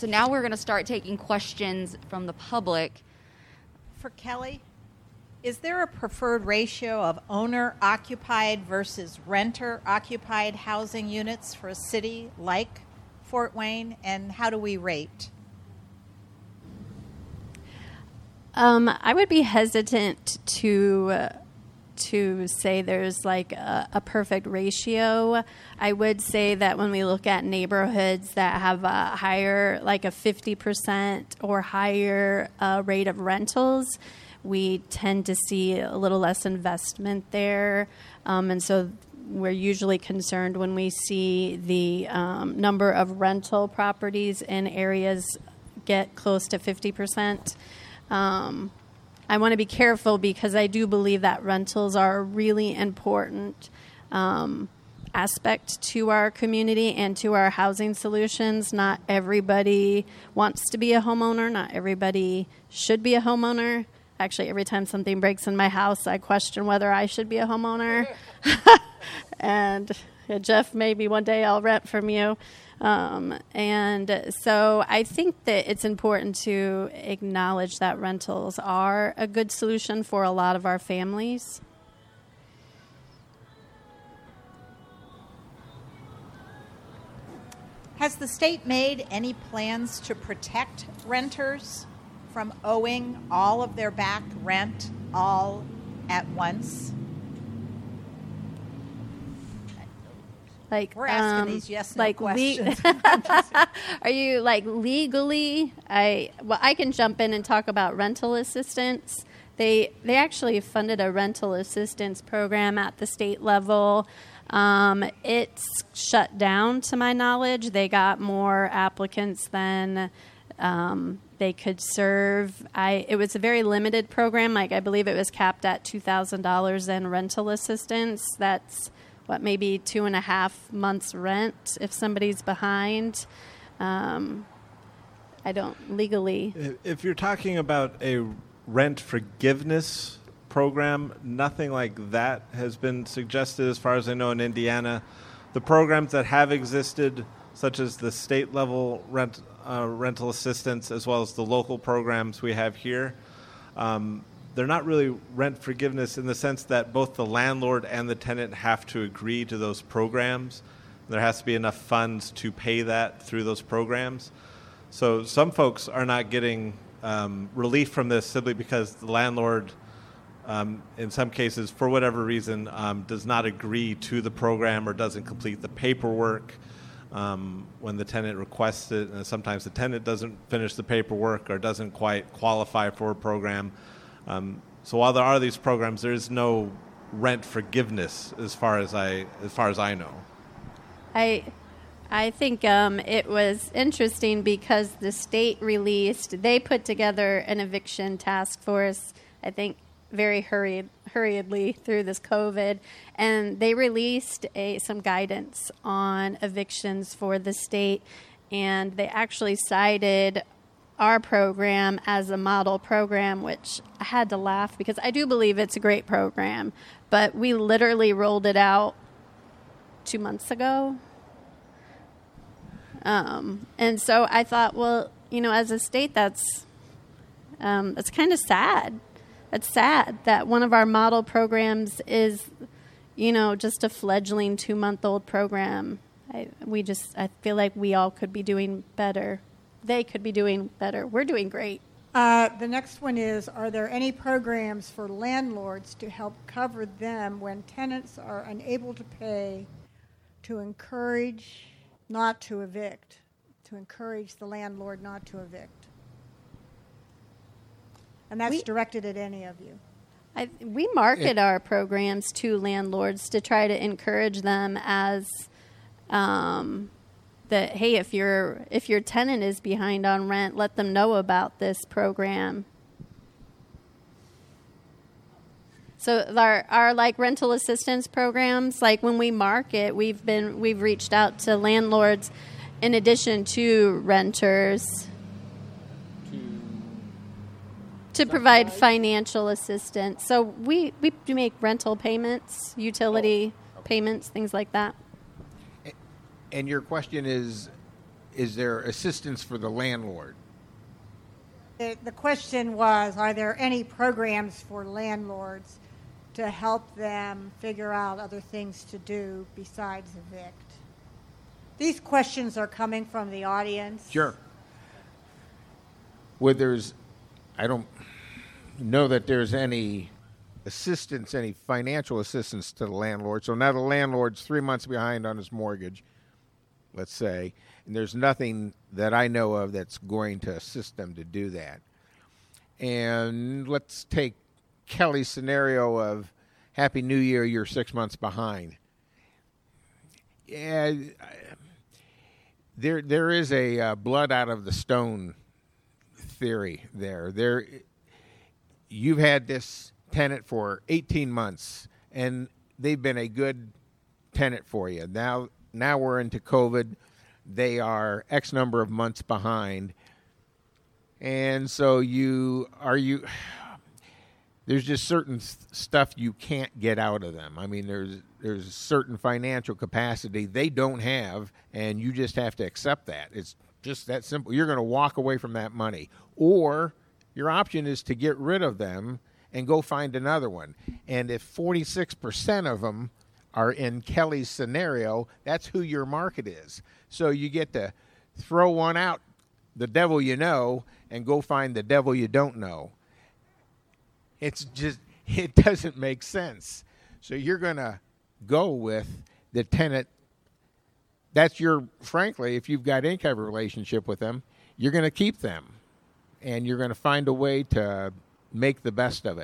So now we're going to start taking questions from the public. For Kelly, is there a preferred ratio of owner-occupied versus renter-occupied housing units for a city like Fort Wayne, and how do we rate? I would be hesitant to say there's like a perfect ratio. I would say that when we look at neighborhoods that have a higher, like a 50% or higher rate of rentals, we tend to see a little less investment there. And so we're usually concerned when we see the number of rental properties in areas get close to 50%. I want to be careful because I do believe that rentals are a really important aspect to our community and to our housing solutions. Not everybody wants to be a homeowner. Not everybody should be a homeowner. Actually, every time something breaks in my house, I question whether I should be a homeowner. And Jeff, maybe one day I'll rent from you. And so I think that it's important to acknowledge that rentals are a good solution for a lot of our families. Has the state made any plans to protect renters from owing all of their back rent all at once? Like we're asking these yes/no like questions. Are you like legally? I can jump in and talk about rental assistance. They actually funded a rental assistance program at the state level. It's shut down to my knowledge. They got more applicants than they could serve. It was a very limited program. Like I believe it was capped at $2,000 in rental assistance. That's maybe 2.5 months rent if somebody's behind. I don't legally. If you're talking about a rent forgiveness program, nothing like that has been suggested as far as I know in Indiana. The programs that have existed, such as the state level rental assistance as well as the local programs we have here, they're not really rent forgiveness in the sense that both the landlord and the tenant have to agree to those programs. There has to be enough funds to pay that through those programs. So some folks are not getting relief from this simply because the landlord, in some cases, for whatever reason, does not agree to the program or doesn't complete the paperwork when the tenant requests it. And sometimes the tenant doesn't finish the paperwork or doesn't quite qualify for a program. So while there are these programs, there is no rent forgiveness as far as I know. I think it was interesting because the state they put together an eviction task force, I think very hurriedly through this COVID, and they released some guidance on evictions for the state, and they actually cited our program as a model program, which I had to laugh because I do believe it's a great program, but we literally rolled it out 2 months ago. And so I thought, well, as a state, that's kind of sad. It's sad that one of our model programs is, just a fledgling 2-month-old program. I feel like we all could be doing better. They could be doing better. We're doing great. The next one is, are there any programs for landlords to help cover them when tenants are unable to pay to encourage not to evict, to encourage the landlord not to evict? And that's directed at any of you. We market our programs to landlords to try to encourage them as that, hey, if your tenant is behind on rent, let them know about this program. So our like rental assistance programs, like when we market, we've reached out to landlords in addition to renters to provide financial assistance. So we do make rental payments, utility payments, things like that. And your question is, is there assistance for the landlord? The question was, are there any programs for landlords to help them figure out other things to do besides evict? These questions are coming from the audience. Sure. I don't know that there's any assistance, any financial assistance to the landlord. So now the landlord's 3 months behind on his mortgage, let's say, and there's nothing that I know of that's going to assist them to do that. And let's take Kelly's scenario of Happy New Year, you're 6 months behind. Yeah, there is a blood out of the stone theory there. You've had this tenant for 18 months, and they've been a good tenant for you. Now we're into COVID. They are X number of months behind. And so there's just certain stuff you can't get out of them. I mean, there's a certain financial capacity they don't have, and you just have to accept that. It's just that simple. You're going to walk away from that money. Or your option is to get rid of them and go find another one. And if 46% of them are in Kelly's scenario, that's who your market is. So you get to throw one out, the devil you know, and go find the devil you don't know. It doesn't make sense. So you're going to go with the tenant. Frankly, if you've got any kind of relationship with them, you're going to keep them. And you're going to find a way to make the best of it.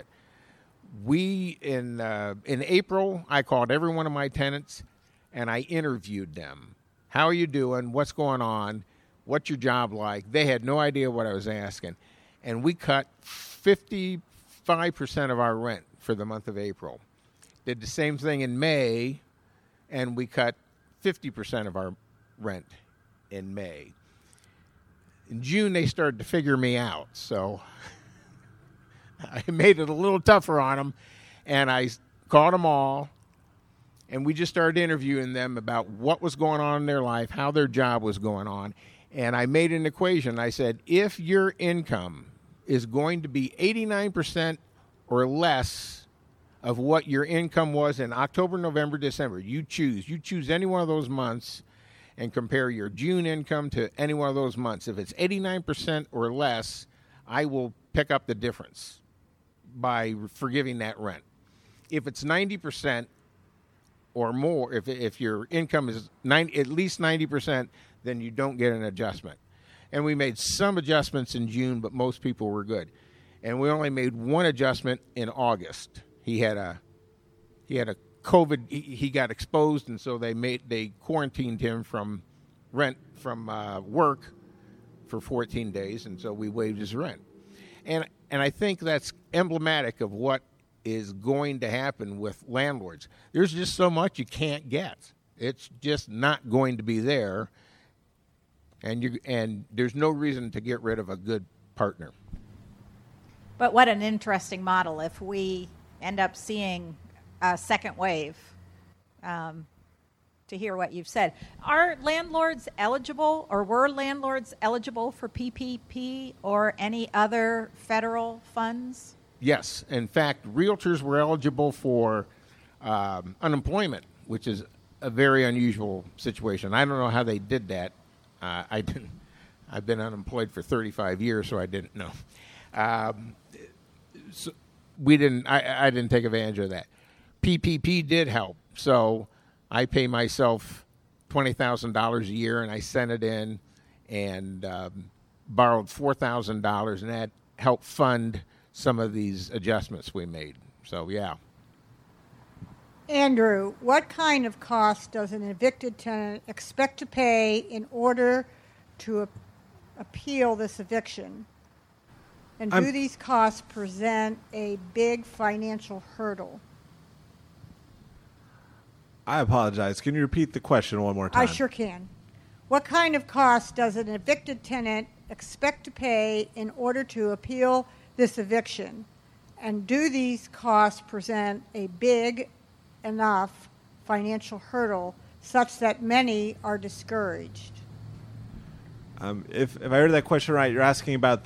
In April, I called every one of my tenants, and I interviewed them. How are you doing? What's going on? What's your job like? They had no idea what I was asking. And we cut 55% of our rent for the month of April. Did the same thing in May, and we cut 50% of our rent in May. In June, they started to figure me out, so I made it a little tougher on them, and I called them all, and we just started interviewing them about what was going on in their life, how their job was going on, and I made an equation. I said, if your income is going to be 89% or less of what your income was in October, November, December, you choose any one of those months and compare your June income to any one of those months. If it's 89% or less, I will pick up the difference by forgiving that rent. If it's 90% or more, if your income is at least 90%, then you don't get an adjustment. And we made some adjustments in June, but most people were good. And we only made one adjustment in August. He had a COVID. He got exposed, and so they quarantined him from work for 14 days, and so we waived his rent. And I think that's emblematic of what is going to happen with landlords. There's just so much you can't get. It's just not going to be there, and there's no reason to get rid of a good partner. But what an interesting model if we end up seeing a second wave, to hear what you've said. Are landlords eligible, or were landlords eligible for PPP or any other federal funds? Yes. In fact, realtors were eligible for unemployment, which is a very unusual situation. I don't know how they did that. I've been unemployed for 35 years, so I didn't know. So I didn't take advantage of that. PPP did help. So I pay myself $20,000 a year, and I sent it in and borrowed $4,000, and that helped fund some of these adjustments we made. So, yeah. Andrew, what kind of cost does an evicted tenant expect to pay in order to appeal this eviction? And do these costs present a big financial hurdle? I apologize. Can you repeat the question one more time? I sure can. What kind of cost does an evicted tenant expect to pay in order to appeal this eviction? And do these costs present a big enough financial hurdle such that many are discouraged? If I heard that question right, you're asking about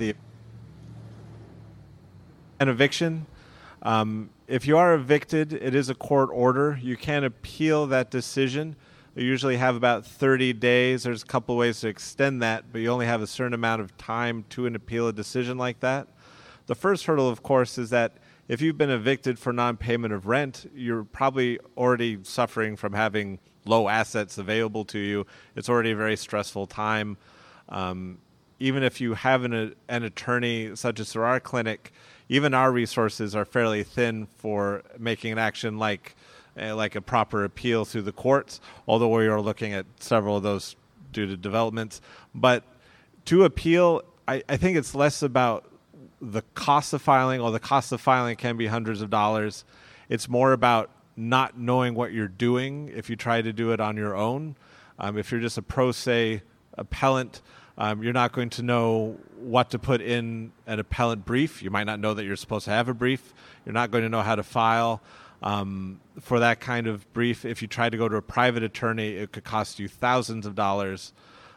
an eviction. If you are evicted, it is a court order. You can appeal that decision. You usually have about 30 days. There's a couple of ways to extend that, but you only have a certain amount of time to appeal a decision like that. The first hurdle, of course, is that if you've been evicted for non-payment of rent, you're probably already suffering from having low assets available to you. It's already a very stressful time. Even if you have an attorney, such as through our clinic, even our resources are fairly thin for making an action like a proper appeal through the courts, although we are looking at several of those due to developments. But to appeal, I think it's less about the cost of filing, or the cost of filing can be hundreds of dollars. It's more about not knowing what you're doing if you try to do it on your own. If you're just a pro se appellant, you're not going to know what to put in an appellant brief. You might not know that you're supposed to have a brief. You're not going to know how to file for that kind of brief. If you try to go to a private attorney, it could cost you thousands of dollars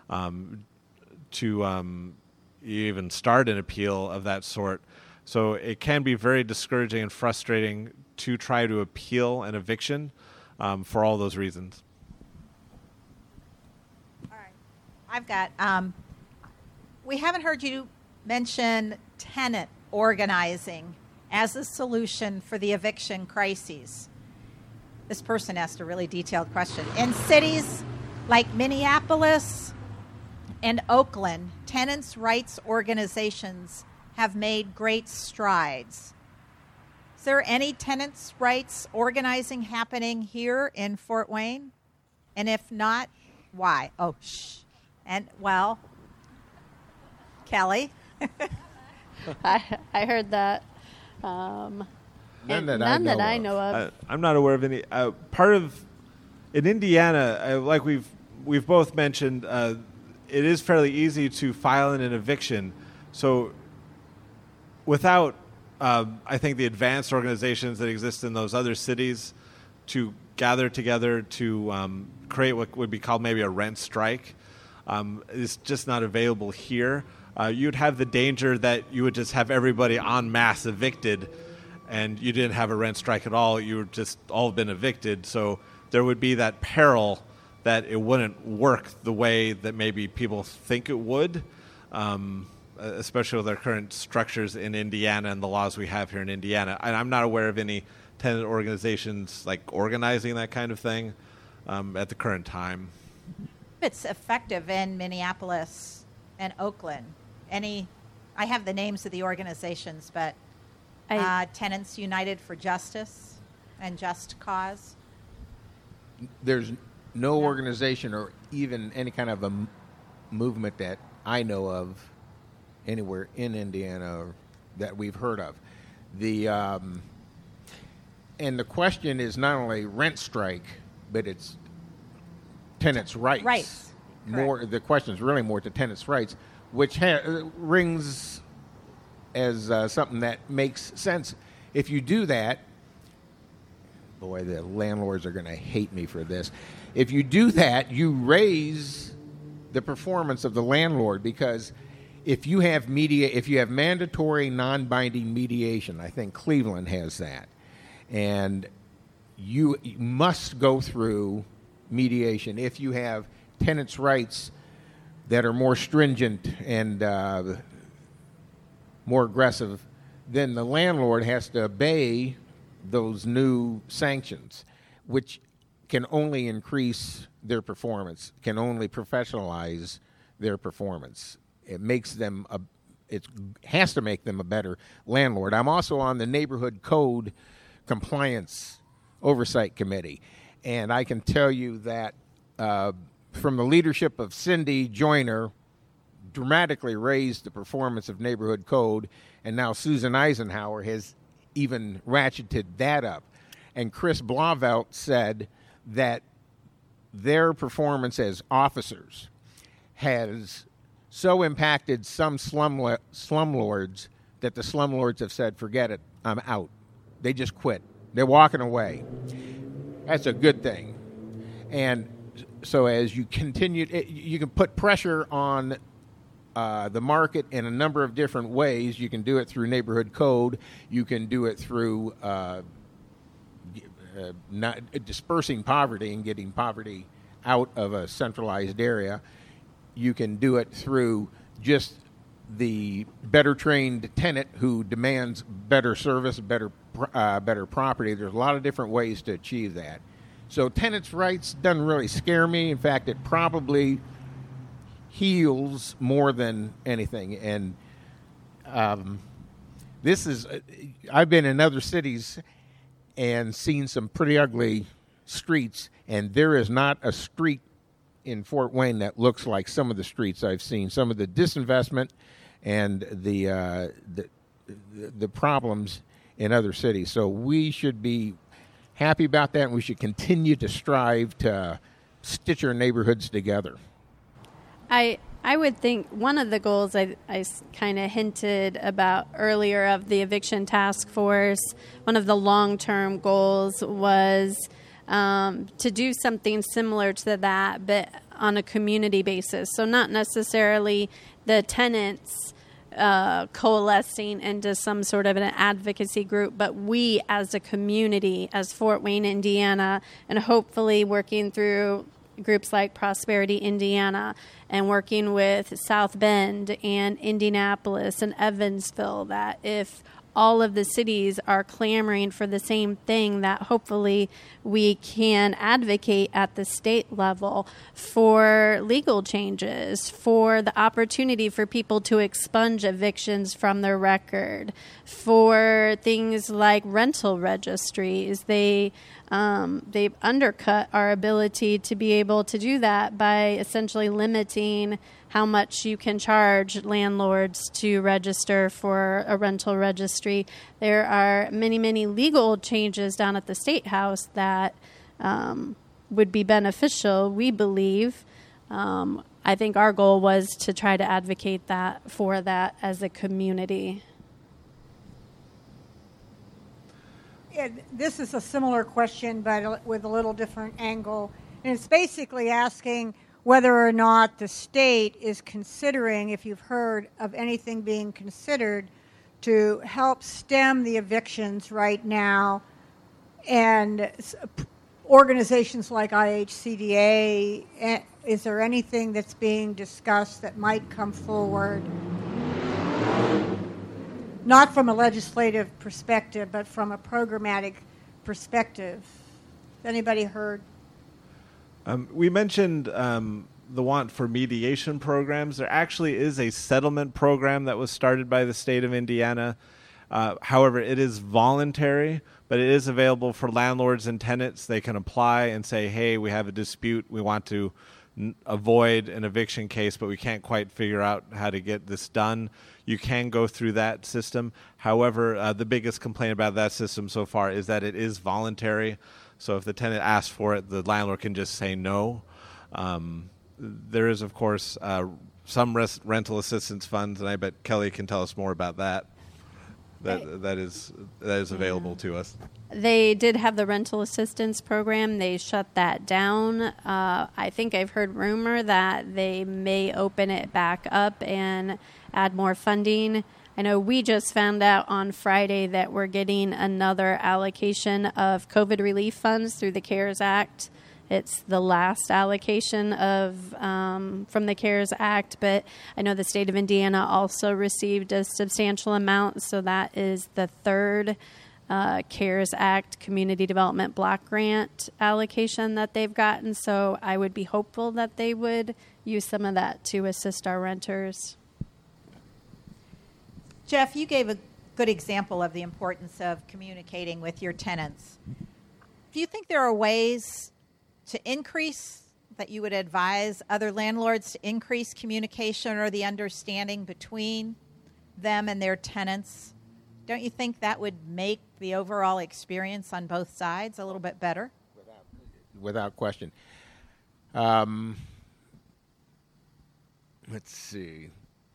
to even start an appeal of that sort. So it can be very discouraging and frustrating to try to appeal an eviction for all those reasons. All right. I've got, we haven't heard you mention tenant organizing as a solution for the eviction crises. This person asked a really detailed question. In cities like Minneapolis and Oakland, tenants' rights organizations have made great strides. Is there any tenants' rights organizing happening here in Fort Wayne? And if not, why? Oh, shh. And, well, Kelly? I heard that. None that I know of. I'm not aware of any. In Indiana, like we've both mentioned, it is fairly easy to file an eviction. So without, I think, the advanced organizations that exist in those other cities to gather together to create what would be called maybe a rent strike, is just not available here. You'd have the danger that you would just have everybody en masse evicted, and you didn't have a rent strike at all. You were just all been evicted. So there would be that peril that it wouldn't work the way that maybe people think it would, especially with our current structures in Indiana and the laws we have here in Indiana. And I'm not aware of any tenant organizations like organizing that kind of thing at the current time. It's effective in Minneapolis and Oakland. I have the names of the organizations, but Tenants United for Justice and Just Cause. There's no organization or even any kind of a movement that I know of anywhere in Indiana or that we've heard of. And the question is not only rent strike, but it's tenants' rights. Rights. The question is really more to tenants' rights, which rings as something that makes sense. If you do that, boy, the landlords are going to hate me for this. If you do that, you raise the performance of the landlord, because if you have mandatory non-binding mediation, I think Cleveland has that, and you must go through mediation. If you have tenants' rights that are more stringent and more aggressive, then the landlord has to obey those new sanctions, which can only increase their performance, can only professionalize their performance. It has to make them a better landlord. I'm also on the Neighborhood Code Compliance Oversight Committee, and I can tell you that from the leadership of Cindy Joyner, dramatically raised the performance of Neighborhood Code, and now Susan Eisenhower has even ratcheted that up. And Chris Blauvelt said that their performance as officers has so impacted some slumlords that the slumlords have said, forget it, I'm out. They just quit. They're walking away. That's a good thing. And so as you continue, you can put pressure on the market in a number of different ways. You can do it through neighborhood code. You can do it through not dispersing poverty and getting poverty out of a centralized area. You can do it through just the better trained tenant who demands better service, better property. There's a lot of different ways to achieve that. So tenants' rights doesn't really scare me. In fact, it probably heals more than anything. And I've been in other cities and seen some pretty ugly streets, and there is not a street in Fort Wayne that looks like some of the streets I've seen. Some of the disinvestment and the problems in other cities. So we should be happy about that, and we should continue to strive to stitch our neighborhoods together. I would think one of the goals I kind of hinted about earlier of the eviction task force, one of the long-term goals was to do something similar to that, but on a community basis. So not necessarily the tenants coalescing into some sort of an advocacy group, but we as a community, as Fort Wayne, Indiana, and hopefully working through groups like Prosperity Indiana and working with South Bend and Indianapolis and Evansville, that if all of the cities are clamoring for the same thing, that hopefully we can advocate at the state level for legal changes, for the opportunity for people to expunge evictions from their record, for things like rental registries. They've undercut our ability to be able to do that by essentially limiting how much you can charge landlords to register for a rental registry. There are many, many legal changes down at the State House that would be beneficial, we believe. I think our goal was to try to advocate for that as a community. Yeah, this is a similar question, but with a little different angle. And it's basically asking whether or not the state is considering, if you've heard of anything being considered, to help stem the evictions right now. And organizations like IHCDA, is there anything that's being discussed that might come forward? Not from a legislative perspective, but from a programmatic perspective. Has anybody heard? We mentioned the want for mediation programs. There actually is a settlement program that was started by the state of Indiana. However, it is voluntary, but it is available for landlords and tenants. They can apply and say, hey, we have a dispute. We want to avoid an eviction case, but we can't quite figure out how to get this done. You can go through that system. However, the biggest complaint about that system so far is that it is voluntary. So if the tenant asks for it, the landlord can just say no. There is, of course, some rental assistance funds, and I bet Kelly can tell us more about that. That is available to us. They did have the rental assistance program. They shut that down. I think I've heard rumor that they may open it back up and add more funding. I know we just found out on Friday that we're getting another allocation of COVID relief funds through the CARES Act. It's the last allocation from the CARES Act, but I know the state of Indiana also received a substantial amount, so that is the third CARES Act Community Development Block Grant allocation that they've gotten. So I would be hopeful that they would use some of that to assist our renters. Jeff, you gave a good example of the importance of communicating with your tenants. Do you think there are ways to increase, that you would advise other landlords to increase communication or the understanding between them and their tenants? Don't you think that would make the overall experience on both sides a little bit better? Without question. Let's see.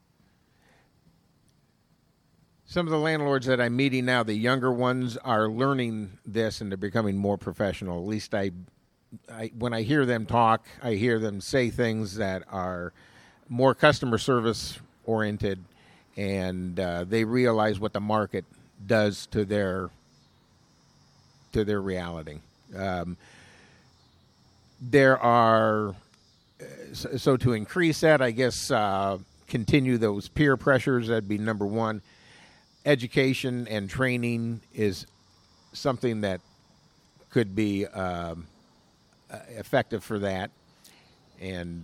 Some of the landlords that I'm meeting now, the younger ones, are learning this and they're becoming more professional. At least when I hear them talk, I hear them say things that are more customer service oriented, and they realize what the market does to their reality. There are so to increase that, I guess, continue those peer pressures. That'd be number one. Education and training is something that could be effective for that. And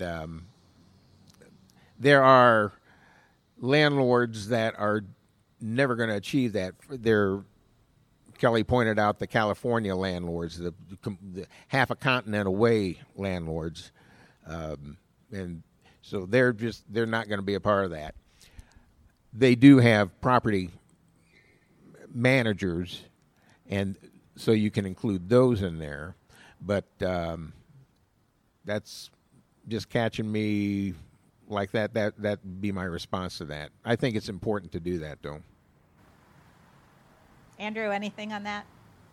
there are landlords that are never going to achieve that. Kelly pointed out the California landlords, the half a continent away landlords, and so they're not going to be a part of that. They do have property managers, and so you can include those in there, but that's just catching me like that. That'd be my response to that. I think it's important to do that, though. Andrew, anything on that?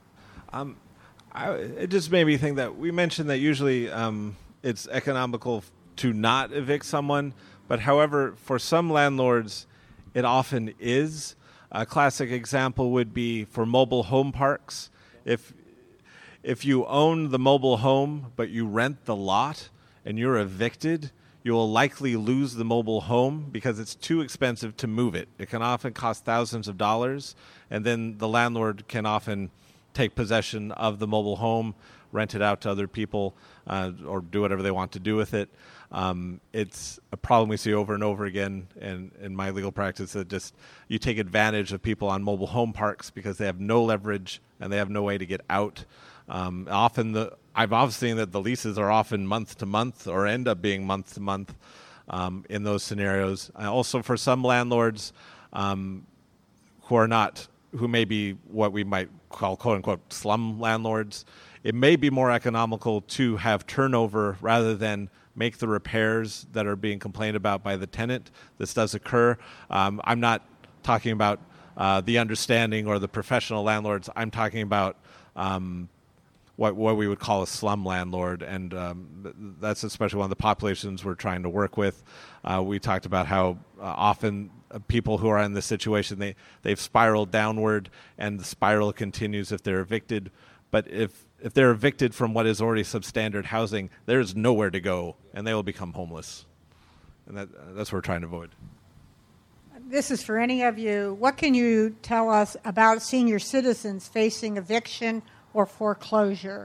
It just made me think that we mentioned that usually it's economical to not evict someone, but however, for some landlords, it often is. A classic example would be for mobile home parks. If you own the mobile home, but you rent the lot and you're evicted, you will likely lose the mobile home because it's too expensive to move it. It can often cost thousands of dollars, and then the landlord can often take possession of the mobile home, rent it out to other people, or do whatever they want to do with it. It's a problem we see over and over again in my legal practice, that just you take advantage of people on mobile home parks because they have no leverage and they have no way to get out. I've often seen that the leases are often month to month or end up being month to month in those scenarios. Also, for some landlords who may be what we might call quote unquote slum landlords, it may be more economical to have turnover rather than make the repairs that are being complained about by the tenant. This does occur. I'm not talking about the understanding or the professional landlords. I'm talking about what we would call a slum landlord, and that's especially one of the populations we're trying to work with. We talked about how often people who are in this situation, they've spiraled downward, and the spiral continues if they're evicted. But if they're evicted from what is already substandard housing, there's nowhere to go, and they will become homeless. And that's what we're trying to avoid. This is for any of you. What can you tell us about senior citizens facing eviction or foreclosure?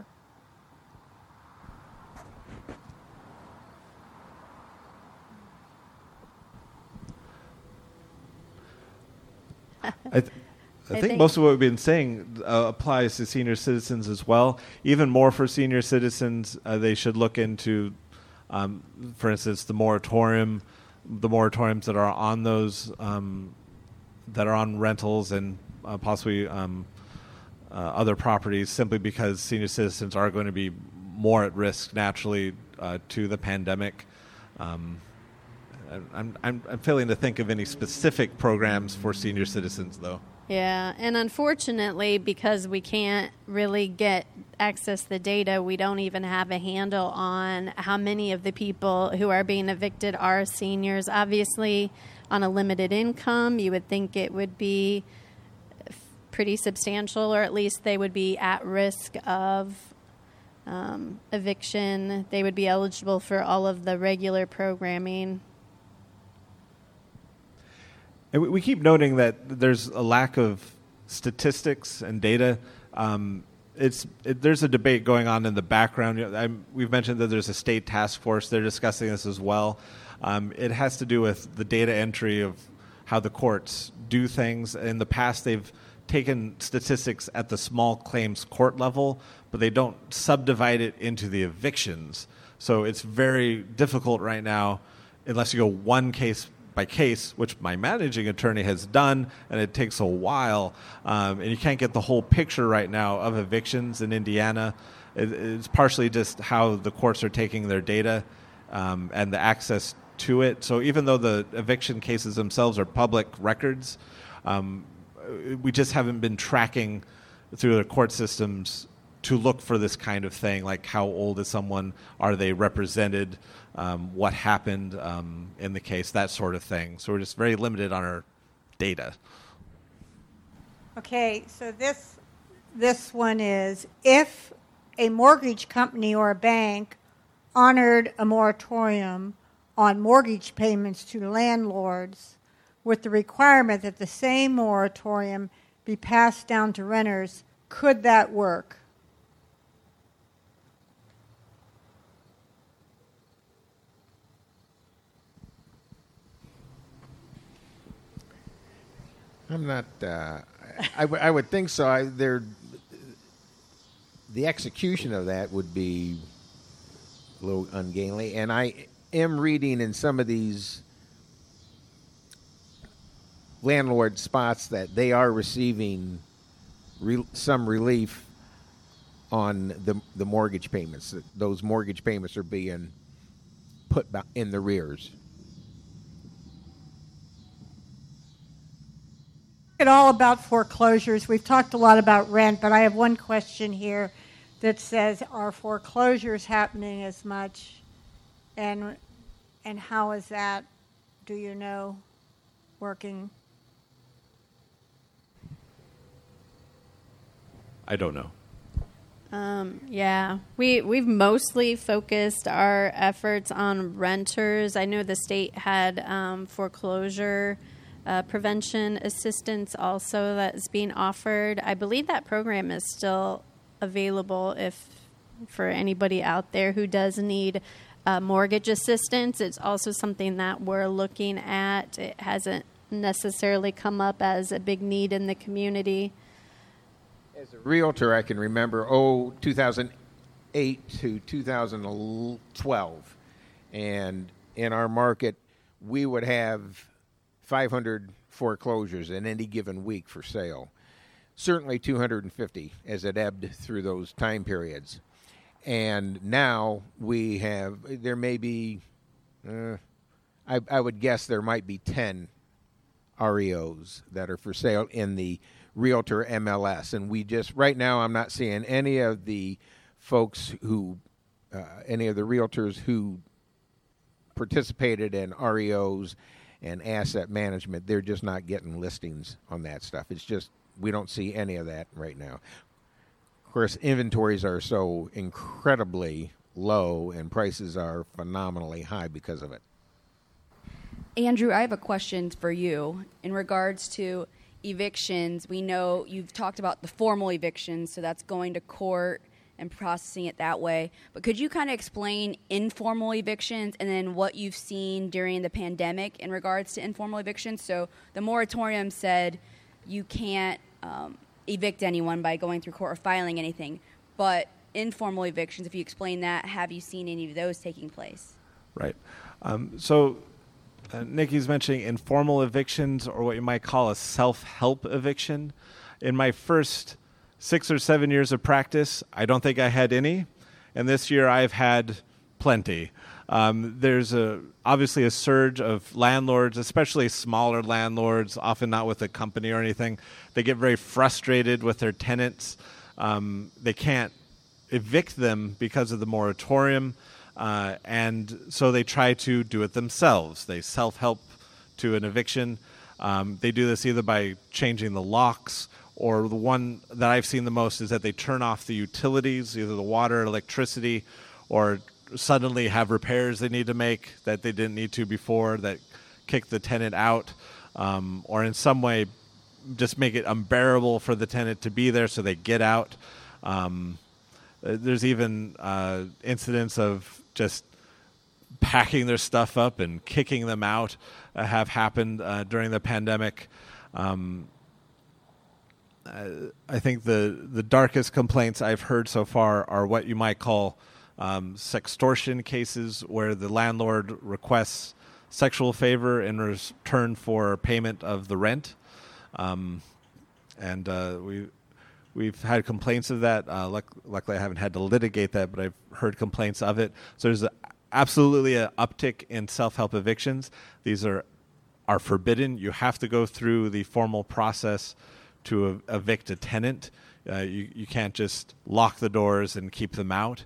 I think most of what we've been saying applies to senior citizens as well. Even more for senior citizens, they should look into, for instance, the moratoriums that are on those, that are on rentals and possibly other properties, simply because senior citizens are going to be more at risk naturally to the pandemic. I'm failing to think of any specific programs for senior citizens, though. Yeah, and unfortunately, because we can't really access the data, we don't even have a handle on how many of the people who are being evicted are seniors. Obviously, on a limited income, you would think it would be pretty substantial, or at least they would be at risk of eviction. They would be eligible for all of the regular programming. And we keep noting that there's a lack of statistics and data. There's a debate going on in the background. We've mentioned that there's a state task force. They're discussing this as well. It has to do with the data entry of how the courts do things. In the past, they've taken statistics at the small claims court level, but they don't subdivide it into the evictions. So it's very difficult right now, unless you go one case by case, which my managing attorney has done, and it takes a while, and you can't get the whole picture right now of evictions in Indiana. It's partially just how the courts are taking their data and the access to it. So even though the eviction cases themselves are public records, we just haven't been tracking through the court systems to look for this kind of thing, like how old is someone, are they represented, what happened in the case, that sort of thing. So we're just very limited on our data. Okay, so this one is, if a mortgage company or a bank honored a moratorium on mortgage payments to landlords with the requirement that the same moratorium be passed down to renters, could that work? I'm not. I would think so. The execution of that would be a little ungainly, and I am reading in some of these landlord spots that they are receiving some relief on the mortgage payments. Those mortgage payments are being put back in the rears. It all about foreclosures. We've talked a lot about rent, but I have one question here that says, are foreclosures happening as much, and how is that, do you know, working? I don't know. Yeah, we've mostly focused our efforts on renters. I know the state had foreclosure prevention assistance also that's being offered. I believe that program is still available for anybody out there who does need mortgage assistance. It's also something that we're looking at. It hasn't necessarily come up as a big need in the community. As a realtor, I can remember 2008 to 2012, and in our market, we would have 500 foreclosures in any given week for sale. Certainly 250 as it ebbed through those time periods. And now there may be, I would guess there might be 10 REOs that are for sale in the Realtor MLS. And right now I'm not seeing any of the folks any of the realtors who participated in REOs and asset management, they're just not getting listings on that stuff. It's just, we don't see any of that right now. Of course, inventories are so incredibly low and prices are phenomenally high because of it. Andrew, I have a question for you. In regards to evictions, we know you've talked about the formal evictions, so that's going to court and processing it that way. But could you kind of explain informal evictions and then what you've seen during the pandemic in regards to informal evictions? So the moratorium said you can't evict anyone by going through court or filing anything. But informal evictions, if you explain that, have you seen any of those taking place? Right. Nikki's mentioning informal evictions, or what you might call a self-help eviction. In my first 6 or 7 years of practice, I don't think I had any, and this year I've had plenty. There's obviously a surge of landlords, especially smaller landlords, often not with a company or anything. They get very frustrated with their tenants. They can't evict them because of the moratorium, and so they try to do it themselves. They self-help to an eviction. They do this either by changing the locks, or the one that I've seen the most is that they turn off the utilities, either the water, electricity, or suddenly have repairs they need to make that they didn't need to before that kick the tenant out, or in some way just make it unbearable for the tenant to be there so they get out. There's even incidents of just packing their stuff up and kicking them out have happened during the pandemic. I think the darkest complaints I've heard so far are what you might call sextortion cases, where the landlord requests sexual favor in return for payment of the rent. We've had complaints of that. Luckily, I haven't had to litigate that, but I've heard complaints of it. So there's absolutely an uptick in self-help evictions. These are forbidden. You have to go through the formal process to evict a tenant. You can't just lock the doors and keep them out.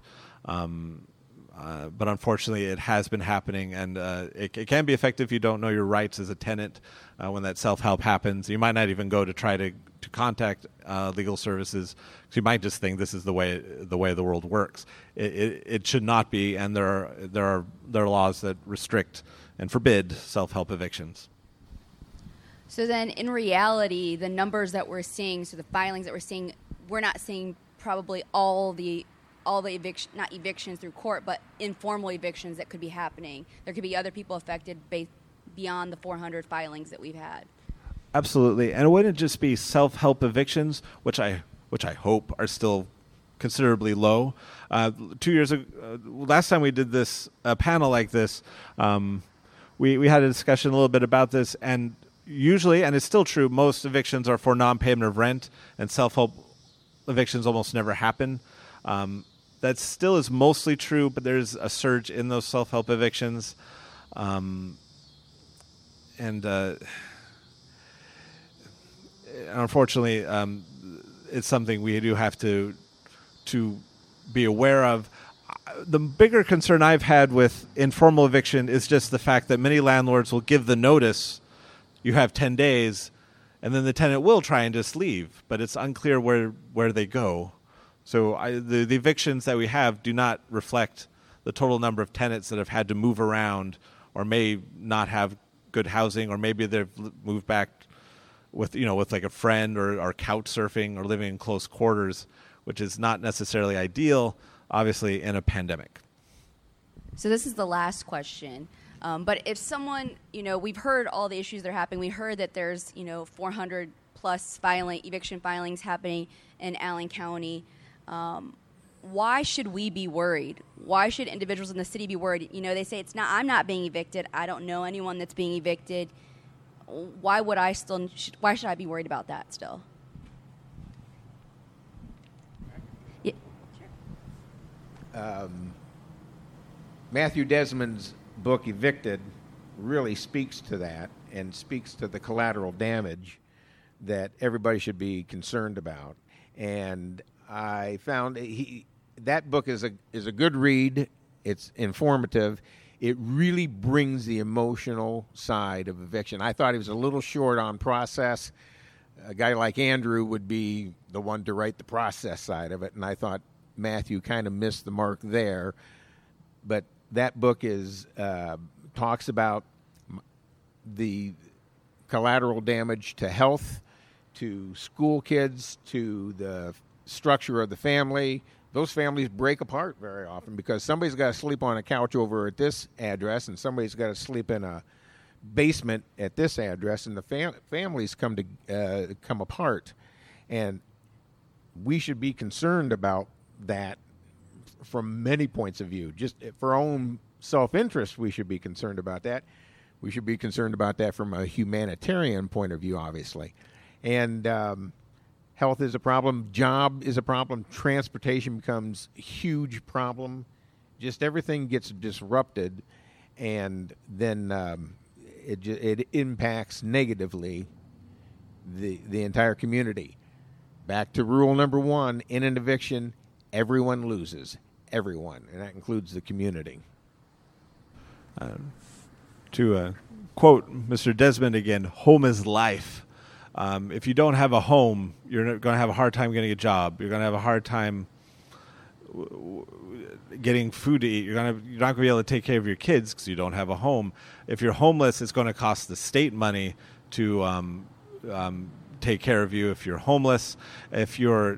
But unfortunately, it has been happening, and it can be effective if you don't know your rights as a tenant. When that self-help happens, you might not even go to try to contact legal services, because you might just think this is the way the world works. It should not be, and there are laws that restrict and forbid self-help evictions. So then, in reality, the numbers that we're seeing, so the filings that we're seeing, we're not seeing probably all the not evictions through court, but informal evictions that could be happening. There could be other people affected beyond the 400 filings that we've had. Absolutely, and it wouldn't just be self-help evictions, which I hope are still considerably low. 2 years ago, last time we did this panel like this, we had a discussion a little bit about this, and usually, and it's still true, most evictions are for non-payment of rent, and self-help evictions almost never happen. That still is mostly true, but there's a surge in those self-help evictions. Unfortunately, it's something we do have to be aware of. The bigger concern I've had with informal eviction is just the fact that many landlords will give the notice, you have 10 days, and then the tenant will try and just leave, but it's unclear where they go. So the evictions that we have do not reflect the total number of tenants that have had to move around or may not have good housing, or maybe they've moved back with like a friend or couch surfing or living in close quarters, which is not necessarily ideal, obviously, in a pandemic. So this is the last question. But if someone, we've heard all the issues that are happening. We heard that there's, 400 plus eviction filings happening in Allen County. Why should we be worried? Why should individuals in the city be worried? They say I'm not being evicted. I don't know anyone that's being evicted. Why should I be worried about that still? Yeah. Matthew Desmond's book Evicted really speaks to that, and speaks to the collateral damage that everybody should be concerned about. And I found that book is a good read. It's informative. It really brings the emotional side of eviction. I thought he was a little short on process. A guy like Andrew would be the one to write the process side of it, and I thought Matthew kind of missed the mark there. But that book talks about the collateral damage to health, to school kids, to the structure of the family. Those families break apart very often because somebody's got to sleep on a couch over at this address, and somebody's got to sleep in a basement at this address, and the families come apart. And we should be concerned about that from many points of view. Just for our own self-interest, we should be concerned about that. We should be concerned about that from a humanitarian point of view, obviously. And health is a problem. Job is a problem. Transportation becomes a huge problem. Just everything gets disrupted, and then it impacts negatively the entire community. Back to rule number one, in an eviction, everyone loses. Everyone, and that includes the community. To quote Mr. Desmond again, home is life. If you don't have a home, you're going to have a hard time getting a job. You're going to have a hard time getting food to eat. You're not going to be able to take care of your kids because you don't have a home. If you're homeless, it's going to cost the state money to take care of you. If you're homeless, if you're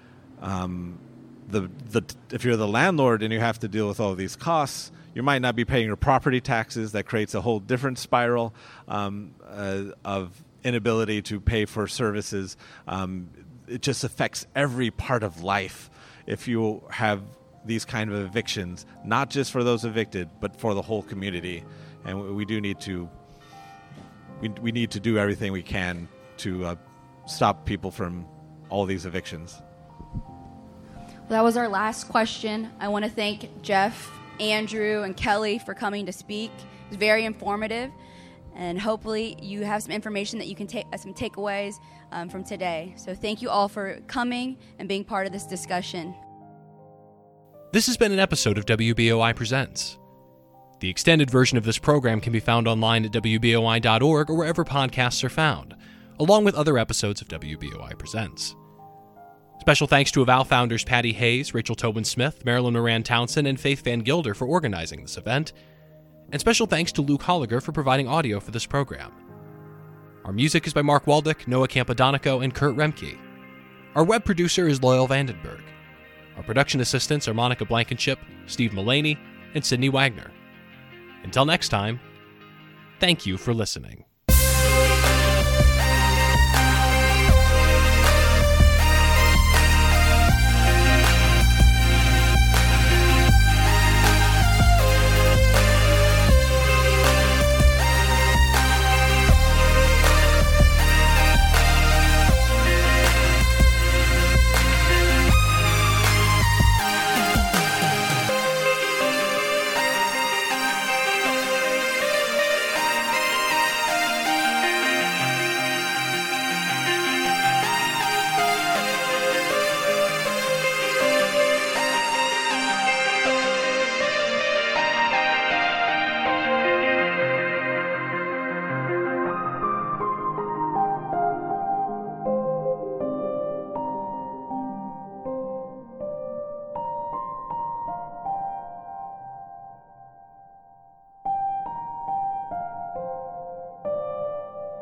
if you're the landlord and you have to deal with all of these costs, you might not be paying your property taxes. That creates a whole different spiral of inability to pay for services. It just affects every part of life if you have these kind of evictions, not just for those evicted, but for the whole community. And we do need to we need to do everything we can to stop people from all these evictions. That was our last question. I want to thank Jeff, Andrew, and Kelly for coming to speak. It was very informative. And hopefully you have some information that you can take, some takeaways from today. So thank you all for coming and being part of this discussion. This has been an episode of WBOI Presents. The extended version of this program can be found online at WBOI.org or wherever podcasts are found, along with other episodes of WBOI Presents. Special thanks to Avow founders Patty Hayes, Rachel Tobin Smith, Marilyn Moran Townsend, and Faith Van Gilder for organizing this event. And special thanks to Luke Holliger for providing audio for this program. Our music is by Mark Waldick, Noah Campadonico, and Kurt Remke. Our web producer is Loyal Vandenberg. Our production assistants are Monica Blankenship, Steve Mullaney, and Sydney Wagner. Until next time, thank you for listening.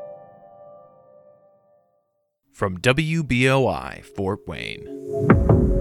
From WBOI Fort Wayne.